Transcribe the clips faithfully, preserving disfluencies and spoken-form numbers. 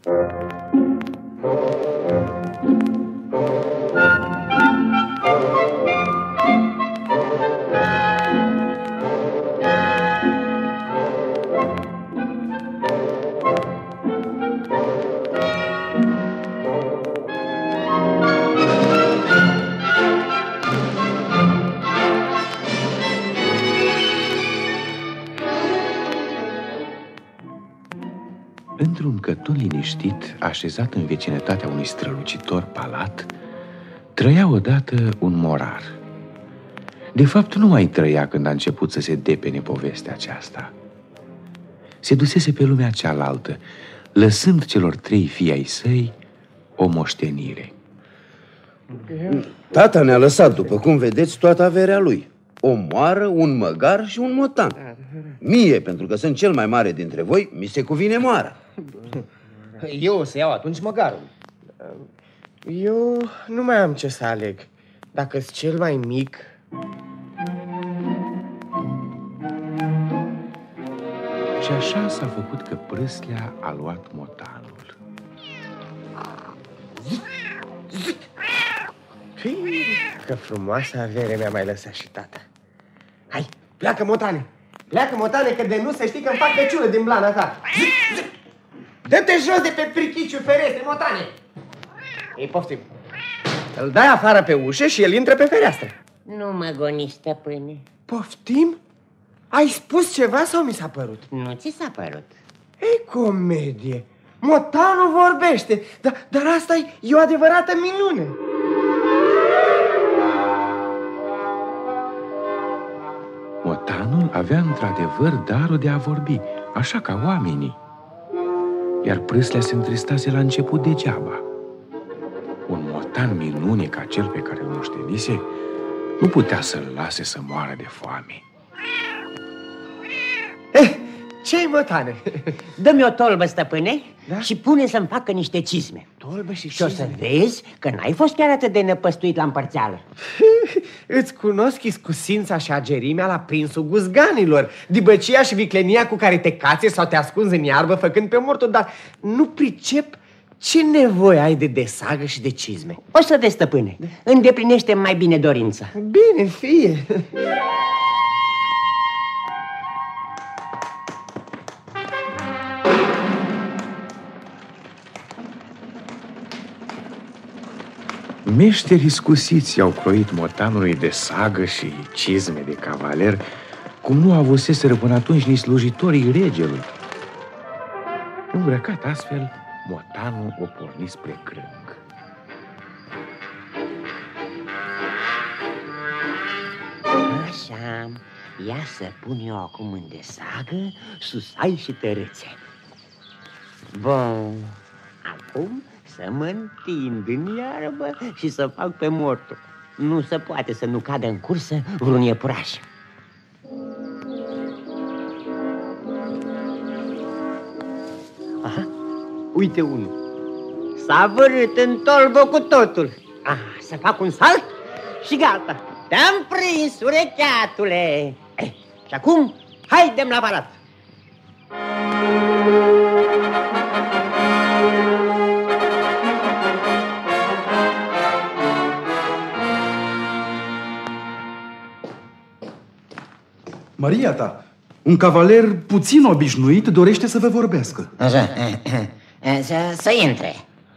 Într-un cătun liniștit, așezat în vecinătatea unui strălucitor palat, trăia odată un morar. De fapt, nu mai trăia când a început să se depene povestea aceasta. Se dusese pe lumea cealaltă, lăsând celor trei fii ai săi o moștenire. Tata ne-a lăsat, după cum vedeți, toată averea lui. O moară, un măgar și un motan. Mie, pentru că sunt cel mai mare dintre voi, mi se cuvine moara. Eu o să iau atunci măgarul. Eu nu mai am ce să aleg. Dacă-s cel mai mic... Și așa s-a făcut că Prâslea a luat motanul. Că frumoasă avere mi-a mai lăsat și tata. Hai, pleacă, motane! Pleacă, motane, că de nu să știi că-mi fac căciulă din blana ta. Dă-te jos de pe prichiciul ferestre, motane! Ei, poftim. Îl dai afară pe ușă și el intră pe fereastră. Nu mă goni, stăpâne. Poftim? Ai spus ceva sau mi s-a părut? Nu ți s-a părut. Ei, comedie! Motanul vorbește, dar, dar asta e o adevărată minune. Motanul avea într-adevăr darul de a vorbi, așa ca oamenii. Iar Prâslea se întristase la început degeaba. Un motan minune ca cel pe care îl moștenise nu putea să-l lase să moară de foame. Eh, ce-i, motane? Dă-mi o tolbă, stăpâne, da? Și pune să-mi facă niște cizme. Tolbă și Și o să vezi că n-ai fost chiar atât de năpăstuit la împărțeală. Îți cunosc iscusința și agerimea la prinsul guzganilor, dibăcia și viclenia cu care te cațe sau te ascunzi în iarbă făcând pe mortul, dar nu pricep ce nevoie ai de desagă și de cizme. O să vezi, stăpâne, îndeplinește mai bine dorința. Bine, fie. Meșteri iscusiți i-au croit motanului de sagă și cizme de cavaler, cum nu avuseseră până atunci nici slujitorii regelui. Îmbrăcat astfel, motanul o porni spre crâng. Așa, ia să pun eu acum în desagă susai și tărâțe. Bun, acum să mă întind în iarbă și să fac pe mortul. Nu se poate să nu cadă în cursă vreun iepuraș. Aha, uite unul. S-a vărât în tolbă cu totul. Ah, să fac un salt și gata. Te-am prins, urecheatule. Eh, și acum, haidem la palat. Maria ta, un cavaler puțin obișnuit dorește să vă vorbească. Așa, să, să intre.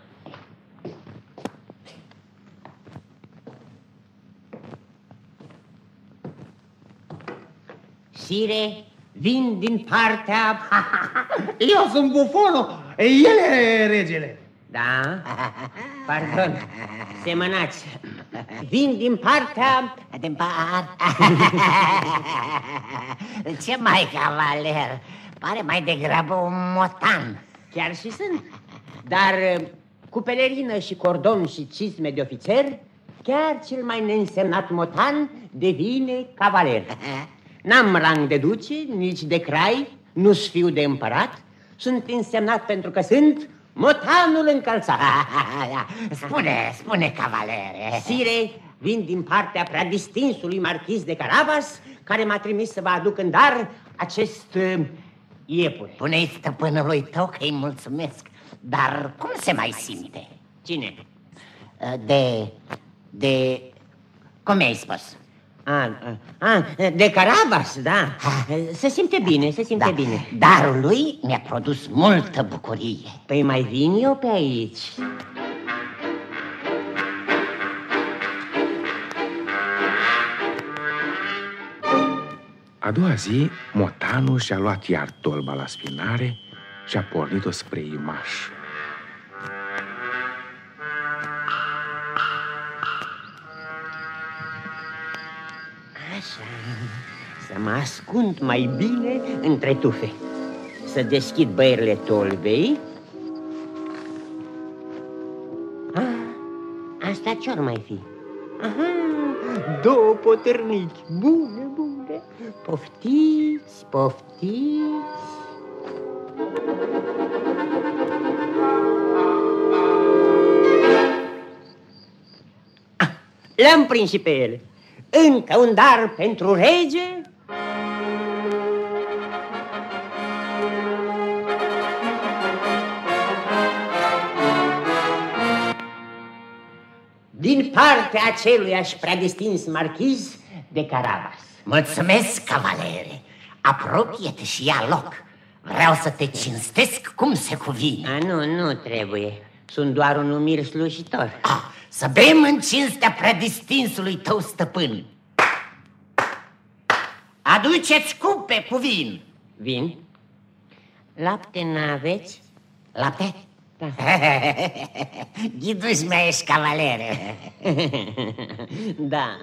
Sire, vin din partea... Eu sunt bufonul, el e regele. Da? Pardon, semănați. Vin din partea... Din par... Ce mai, cavaler? Pare mai degrabă un motan. Chiar și sunt. Dar cu pelerină și cordon și cizme de ofițer, chiar cel mai neînsemnat motan devine cavaler. N-am rang de duce, nici de crai, nu-s fiu de împărat. Sunt însemnat pentru că sunt motanul încălțat. Spune, spune, cavalere. Sire, vin din partea prea distinsului marchiz de Carabas, care m-a trimis să vă aduc în dar acest uh, iepure. Spune-i stăpânului tău că îi mulțumesc Dar cum se mai simte? Cine? De... de... cum mi-ai spus? A, a, de Carabas, da. Se simte bine, se simte Da. bine. Darul lui mi-a produs multă bucurie. Păi mai vin eu pe aici. A doua zi, motanul și-a luat iar tolba la spinare și a pornit-o spre Imaș. Așa, să mă ascund mai bine între tufe. Să deschid băierile tolbei. Ah, asta ce-ar mai fi? Aha, două potârnici. Bune, bune. Poftiți, poftiți. Ah, le-am prins și pe ele. Încă un dar pentru rege. Din partea aceluiași preadistins marchiz de Carabas. Mulțumesc, cavalere. Apropie-te și ia loc. Vreau să te cinstesc cum se cuvine. A, nu, nu trebuie. Sunt doar un umil slujitor. Ah, să bem în cinstea predistinsului tău stăpân. Aduceți cupe cu vin. Vin? Lapte n-aveți? Lapte? Da. Ghidus mea ești, cavalere. Da.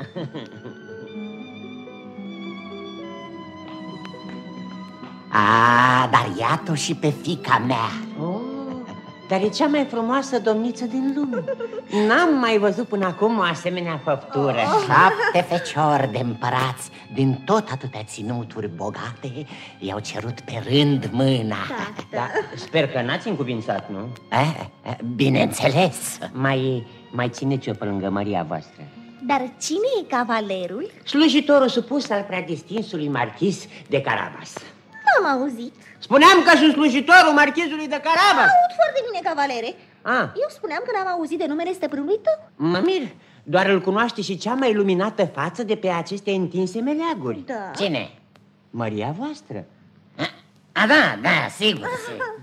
A, dar iată și pe fica mea. Oh, dar e cea mai frumoasă domniță din lume. N-am mai văzut până acum o asemenea făptură. Șapte feciori de împărați din tot atâtea ținuturi bogate i-au cerut pe rând mâna. Da, sper că n-ați încuvințat, nu? Eh, bineînțeles. Mai, mai țineți-o pe lângă Maria voastră. Dar cine e cavalerul? Slujitorul supus al preadistinsului marchis de Carabas. N-am auzit. Spuneam că sunt slujitorul marchizului de Carabas. Aud foarte bine, cavalere. Ah. Eu spuneam că n-am auzit de numele stăpânului tău. Mă mir, doar îl cunoaște și cea mai luminată față de pe aceste întinse meleaguri. Da. Cine? Maria voastră. A, da, da, sigur, sigur.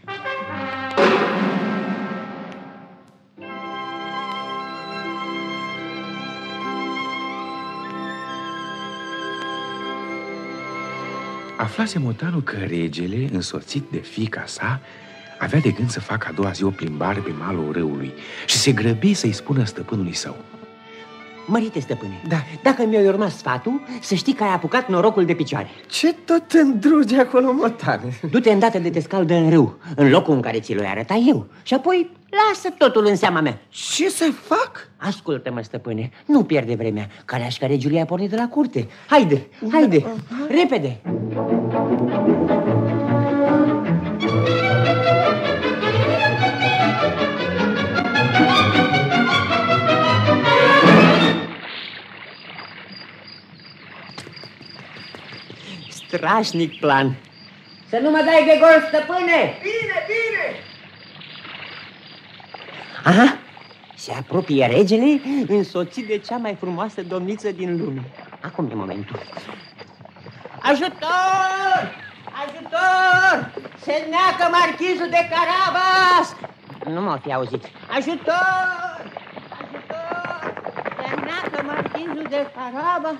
Aflase motanul că regele, însoțit de fiica sa, avea de gând să facă a doua zi o plimbare pe malul râului și se grăbi să-i spună stăpânului său. Mărite, stăpâne, da. Dacă mi-ai urmat sfatul, să știi că ai apucat norocul de picioare. Ce tot îndruge acolo, motane? Du-te îndată de te scaldă în râu, în locul în care ți l-o arăta eu. Și apoi lasă totul în seama mea. Ce să fac? Ascultă-mă, stăpâne, nu pierde vremea. Caleașca regiului a pornit de la curte. Haide, haide, da. Repede. Strașnic plan. Să nu mă dai de gol, stăpâne! Bine, bine! Aha, se apropie regele, însoțit de cea mai frumoasă domniță din lume. Acum e momentul. Ajutor! Ajutor! Se neacă marchizul de Carabas! Nu m-au fi auzit. Ajutor! Ajutor! Se neacă marchizul de Carabas!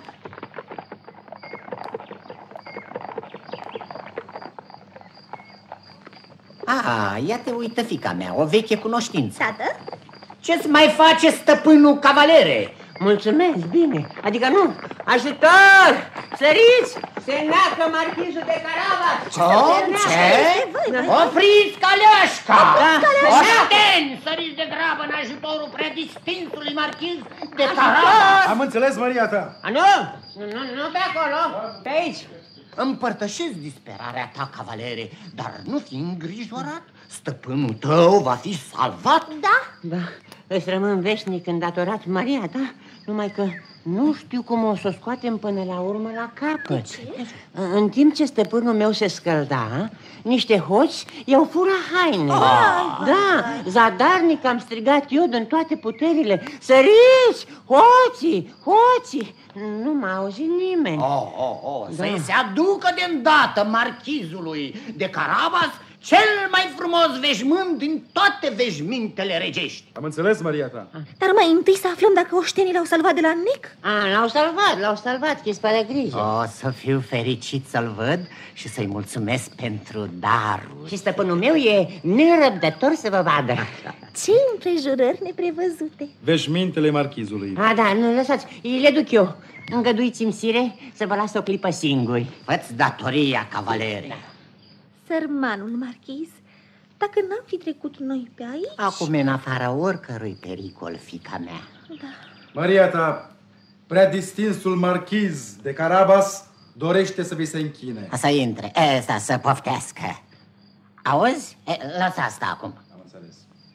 Ah, ia te uită, fica mea, o veche cunoștință. Tată? Ce-ți mai face stăpânul, cavalere? Mulțumesc, bine. Adică nu. Ajutor! Săriți! Se neacă marchizul de Carabas! Ce? Ce? Opriți caleașca! Oșteni! Săriți de grabă în ajutorul predistinsului marchiz de Carabas! Am înțeles, Maria ta. A, nu! Nu, nu pe acolo, pe aici. Împărtășesc disperarea ta, cavalere, dar nu fi îngrijorat. Stăpânul tău va fi salvat. Da? Da, îți rămân veșnic îndatorat, Maria ta, Numai că nu știu cum o să o scoatem până la urmă la capăt. În timp ce stăpânul meu se scălda, niște hoți i-au furat haine. Oh, da, zadarnic am strigat eu din toate puterile. Săriți, hoții, hoții. Nu m-a auzit nimeni. Oh, oh, oh, da. Să-i se aducă de îndată marchizului de Carabas cel mai frumos veșmânt din toate veșmintele regești. Am înțeles, Maria ta. Dar mai întâi să aflăm dacă oștenii l-au salvat de la Nic. A, l-au salvat, l-au salvat, chis pe grijă. O să fiu fericit să-l văd și să-i mulțumesc pentru darul. Și stăpânul meu e nerăbdător să vă vadă. Ce împrejurări neprevăzute. Veșmintele marchizului. A, da, nu, lăsați, le duc eu. Îngăduiți-mi, sire, să vă las o clipă singuri. Fă-ți datoria, cavalere. Sărmanul marchiz, dacă n-am fi trecut noi pe aici... Acum e în afara oricărui pericol, fica mea. Da. Maria ta, prea distinsul marchiz de Carabas dorește să vi se închine. Să intre, ăsta să poftească. Auzi? E, lasă asta acum. Am înțeles.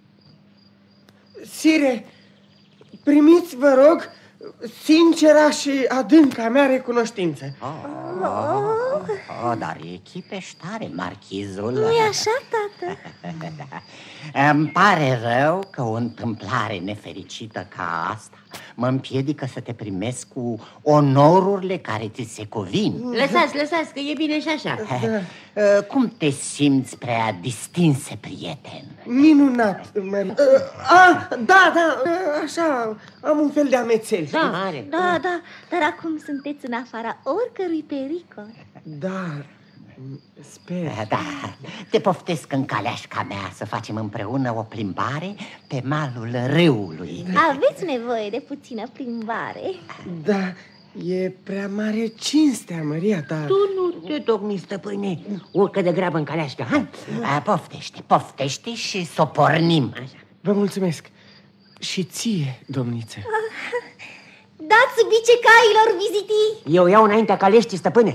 Sire, primiți, vă rog, sincera și adânca mea recunoștință. Oh, oh, oh, dar e chipeștare, marchizul. Nu-i așa, tată? Îmi pare rău că o întâmplare nefericită ca asta mă împiedică să te primesc cu onorurile care ți se cuvin. Lăsați, lăsați, că e bine și așa. Da. Cum te simți, prea distinse prieten? Minunat, Maria. Ah, da, da, așa, am un fel de amețel. Da, are. Da, da, dar acum sunteți în afara oricărui pericol. Da, sper. Da, te poftesc în caleașca mea să facem împreună o plimbare pe malul râului. Aveți nevoie de puțină plimbare. Da, e prea mare cinstea, Maria ta. Tu nu te tocmi, stăpâne. Urcă de grabă în caleașcă, hai. A, poftește, poftește și s-o pornim. Așa. Vă mulțumesc. Și ție, domniță. Dați bice cailor, vizitii. Eu iau înaintea caleștii, stăpâne.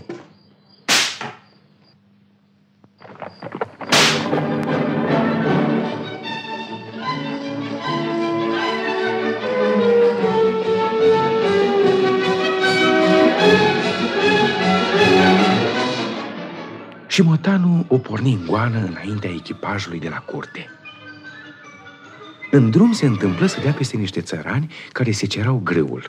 Și motanul o porni în goană înaintea echipajului de la curte. În drum se întâmplă să dea peste niște țărani care se cerau grâul.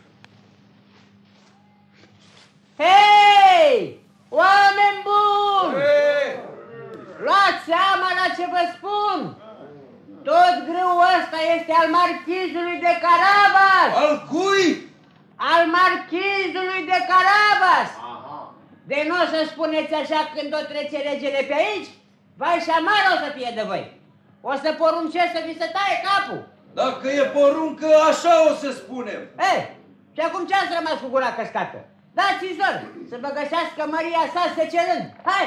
Hei! Oameni buni! Hey! Luați seama la ce vă spun! Tot grâul ăsta este al marchizului de Carabas! Al cui? Al marchizului de Carabas! De nu o să spuneți așa când o trece regele pe aici, vai și amară o să fie de voi. O să poruncesc să vi se taie capul. Dacă e poruncă, așa o să spunem. Ei, și acum ce ați rămas cu gura căscată? Dați-i zor să vă găsească Maria sa secerând. Hai!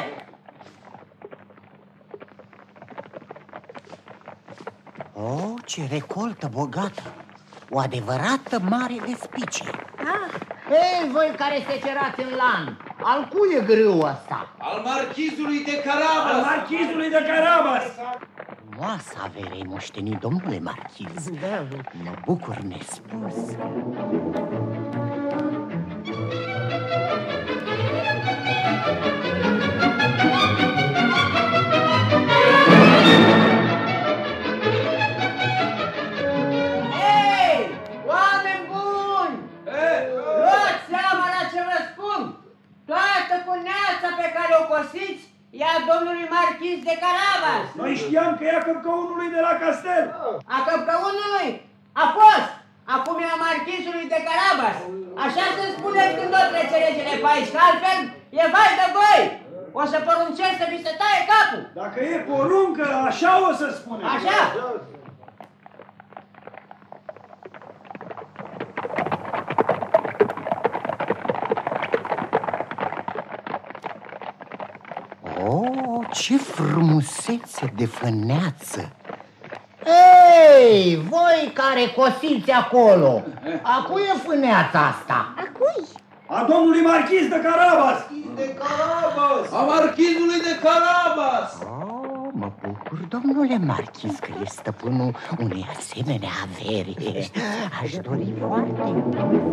Oh, ce recoltă bogată! O adevărată mare despice. Ah. Ei, voi care secerați în lan, al cui e grâul ăsta? Al marchizului de Carabas. Al marchizului de Carabas. Moasa averei moștenit, domnule marchiz. Da. Mă bucur nespus. Ea domnului marchiz de Carabas. Noi știam că ea căpcăunului de la castel. A căpcăunului? A fost. Acum e a marchizului de Carabas. Așa se spune când o trece regele pe aici, că altfel e vai de voi. O să poruncesc să vi se taie capul. Dacă e poruncă, așa o să spunem. Așa? Oh, ce frumusețe de făneață! Ei, voi care cosiți acolo, a cui e fâneața asta? A cui? A domnului marchiz de Carabas. De Carabas! A marchizului de Carabas! Oh, mă bucur domnule marchiz, că e stăpânul unei asemenea averi. Aș dori foarte mult.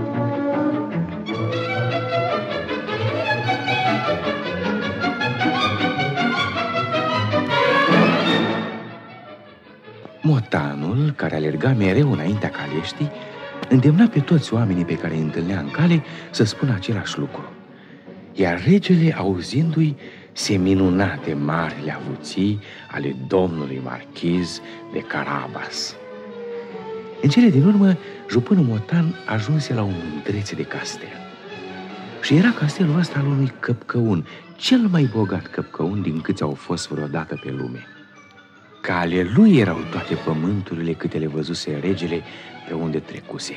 Motanul, care alerga mereu înaintea caleștii, îndemna pe toți oamenii pe care îi întâlnea în cale să spună același lucru. Iar regele, auzindu-i, se minuna de marile avuții ale domnului marchiz de Carabas. În cele din urmă, jupânul Motan ajunse la o mândrețe de castel. Și era castelul ăsta al unui căpcăun, cel mai bogat căpcăun din câți au fost vreodată pe lume. Ca ale lui erau toate pământurile câte le văzuse regele pe unde trecuse.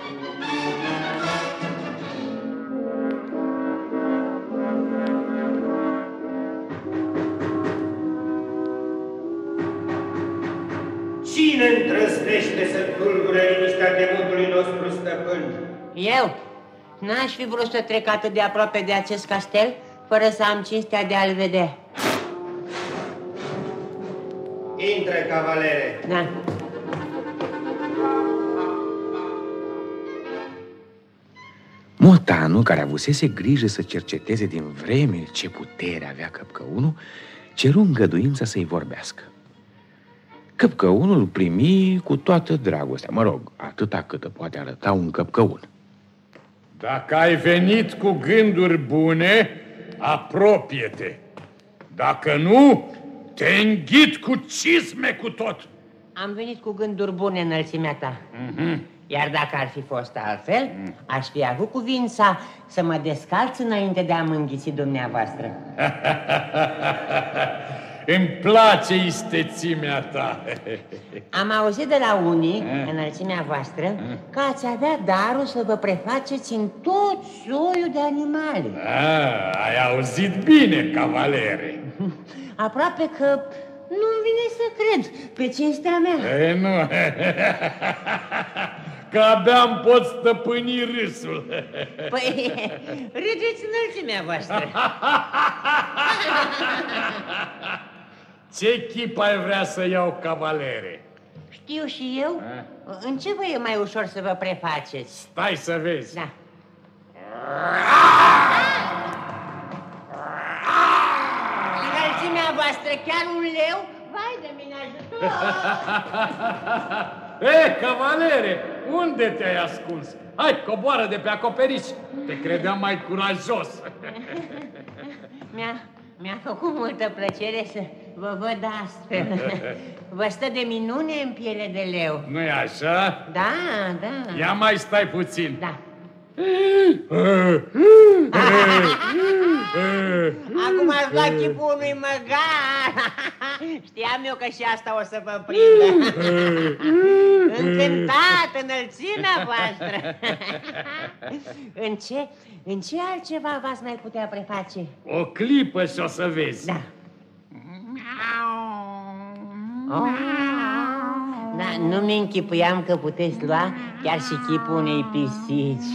Cine îndrăznește să tulbure liniștea demonului nostru stăpân? Eu? N-aș fi vrut să trec atât de aproape de acest castel fără să am cinstea de a-l vedea. Intră, cavalere. Da. Motanul, care avusese grijă să cerceteze din vreme ce putere avea căpcăunul, ceru îngăduința să-i vorbească. Căpcăunul îl primi cu toată dragostea, mă rog, atâta cât poate arăta un căpcăun. Dacă ai venit cu gânduri bune, apropie-te. Dacă nu, te înghit cu cizme cu tot. Am venit cu gânduri bune, înălțimea ta. Mm-hmm. Iar dacă ar fi fost altfel, mm. aș fi avut cuvința să mă descalț înainte de a mă înghiți dumneavoastră. Îmi place istețimea ta. Am auzit de la unii, înălțimea voastră, că ați avea darul să vă prefaceți în tot soiul de animale. Ah, ai auzit bine, cavalere. Aproape că nu-mi vine să cred, pe cinstea mea. E, nu. Că abia îmi pot stăpâni râsul. Păi, râdeți înălțimea voastră. Ce chip ai vrea să iau, cavalere? Știu și eu. A? În ce vă e mai ușor să vă prefaceți? Stai să vezi. Da. Înălțimea voastră, chiar un leu? Vai de mine, ajutor! E, cavalere, unde te-ai ascuns? Hai, coboară de pe acoperiș. Te credeam mai curajos. Mi-a, mi-a făcut multă plăcere să vă văd astfel. Vă stă de minune în piele de leu. Nu-i așa? Da, da. Ia mai stai puțin. Da. Acum ați luat chipul unui măgar. Știam eu că și asta o să vă prindă. Încântat, înălțimea voastră. În ce, în ce altceva v-ați mai putea preface? O clipă și o să vezi. Da. Oh. Da, nu-mi închipuiam că puteți lua chiar și chipul unei pisici.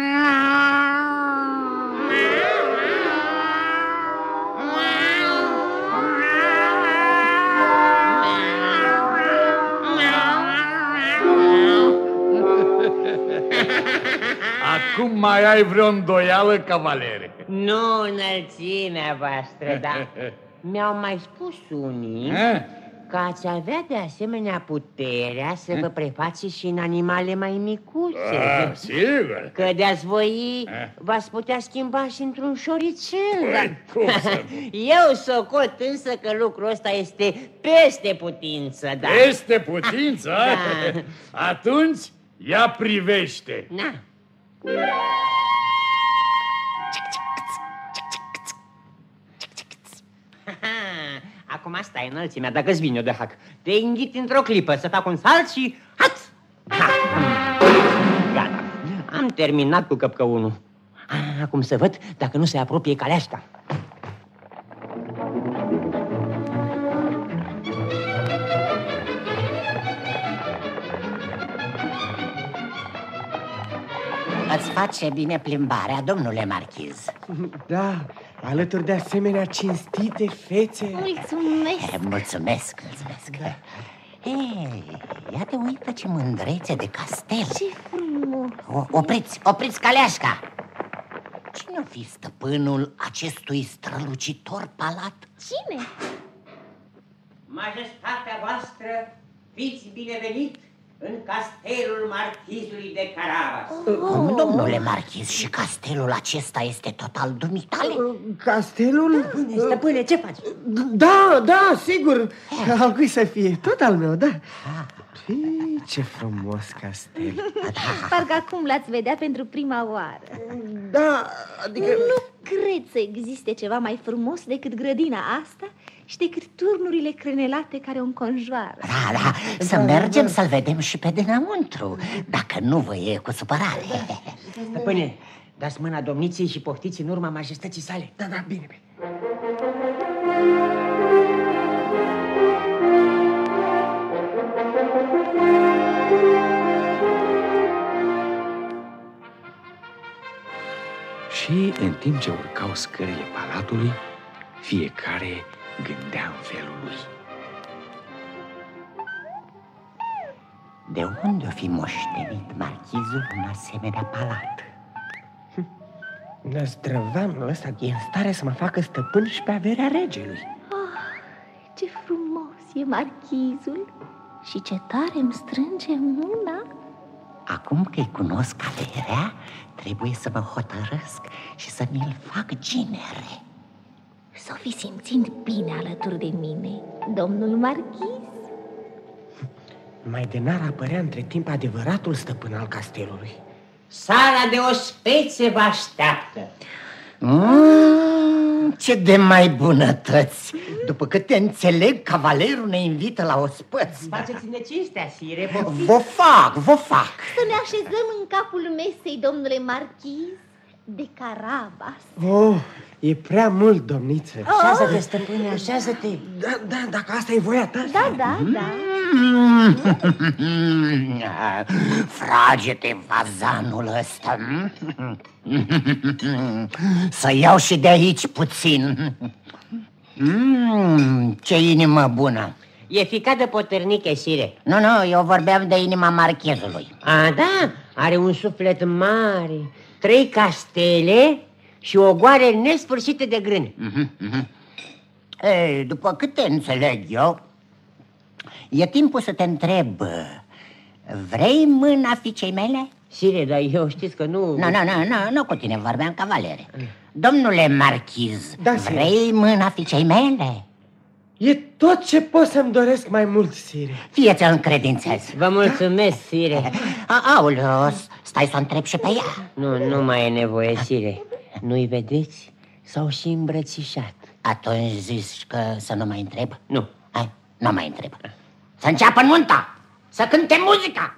Acum mai ai vreo îndoială, cavalere? Nu, înălțimea voastră, dar mi-au mai spus unii A? că ați avea de asemenea puterea să vă prefaceți și în animale mai micuțe. A, sigur. Că de-ați voi v-ați putea schimba și într-un șoricel. Dar... Eu socot însă că lucrul ăsta este peste putință. Da. Peste putință? Da. Atunci ia privește. Na. Acum stai, înălțimea, dacă-ți vine eu de hac. Te înghit într-o clipă, să fac un salt și... Haț! Ha! Gata, am terminat cu căpcăunul. Acum să văd dacă nu se apropie caleașca. Îți face bine plimbarea, domnule marchiz. Da, alături de asemenea cinstite fețe. Mulțumesc! Mulțumesc, mulțumesc. Da. Ei, ia te uită ce mândrețe de castel. Ce frumos! O, opriți, opriți caleașca! Cine-o fi stăpânul acestui strălucitor palat? Cine? Majestatea voastră, fiți binevenit în castelul marchizului de Carabas. Oh. Domnule marchiz, și castelul acesta este tot al dumitale? Castelul? Stăpâne, stăpâne, ce faci? Da, da, sigur. Al cui să fie? Tot al meu, da. Fii, ce frumos castel. Parcă acum l-ați vedea pentru prima oară. Da, adică... Nu cred să existe ceva mai frumos decât grădina asta și decât turnurile crenelate care o înconjoară. Da, da, să da, mergem da. Să-l vedem și pe dinăuntru, dacă nu vă e cu supărare. Stăpâne, dați mâna domniției și poftiți în urma majestății sale. Da, da, bine, bine. Și în timp ce urcau scările palatului, fiecare gândea în felul lui. De unde o fi moștenit marchizul un asemenea palat? Năzdrăvanul ăsta e în stare să mă facă stăpân și pe averea regelui. Oh, ce frumos e marchizul și ce tare îmi strânge mâna. Acum că-i cunosc averea, trebuie să mă hotărăsc și să mi-l fac ginere. S-o fi simțind bine alături de mine, domnul marchiz. Mai de n-ar apărea între timp adevăratul stăpân al castelului. Sala de ospețe vă așteaptă. Mm, ce de mai bunătăți! După câte înțeleg, cavalerul ne invită la ospăți. Faceți-ne cinstea, sire. Vă fac, vă fac. Să ne așezăm în capul mesei, domnule marchiz de Carabas. Oh, e prea mult, domniță. Așează-te, stăpâne, așează-te. Da, da, dacă asta e voia ta. Da, da, da. Frage-te fazanul ăsta. Să iau și de aici puțin. Mm, ce inimă bună. E ficat de potârniche, sire. Nu, nu, eu vorbeam de inima marchezului. A, da, are un suflet mare, trei castele și o goare nesfârșită de grâni. Mm-hmm, mm-hmm. Ei, după câte înțeleg eu, e timpul să te întreb, vrei mâna fiicei mele? Sire, dar eu știți că nu... Nu, nu, nu, nu, nu cu tine vorbeam, cavalere. Domnule marchiz, da, vrei mâna fiicei mele? E tot ce pot să-mi doresc mai mult, sire. Fie-ți încredințez. Vă mulțumesc, sire. Aoleu, stai să o întreb și pe ea. Nu, nu mai e nevoie, sire. Nu-i vedeți? S-au și îmbrățișat. Atunci zici că să nu mai întreb? Nu. Hai, nu mai întreb. Să înceapă nunta, să cânte muzica.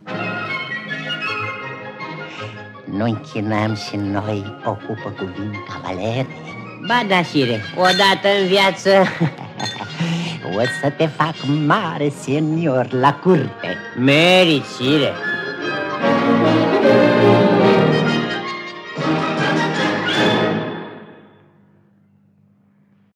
Nu închinăm și noi o cupă cu vin, cavalere? Ba da, sire, odată în viață. O să te fac mare senior la curte. Meriți, sire.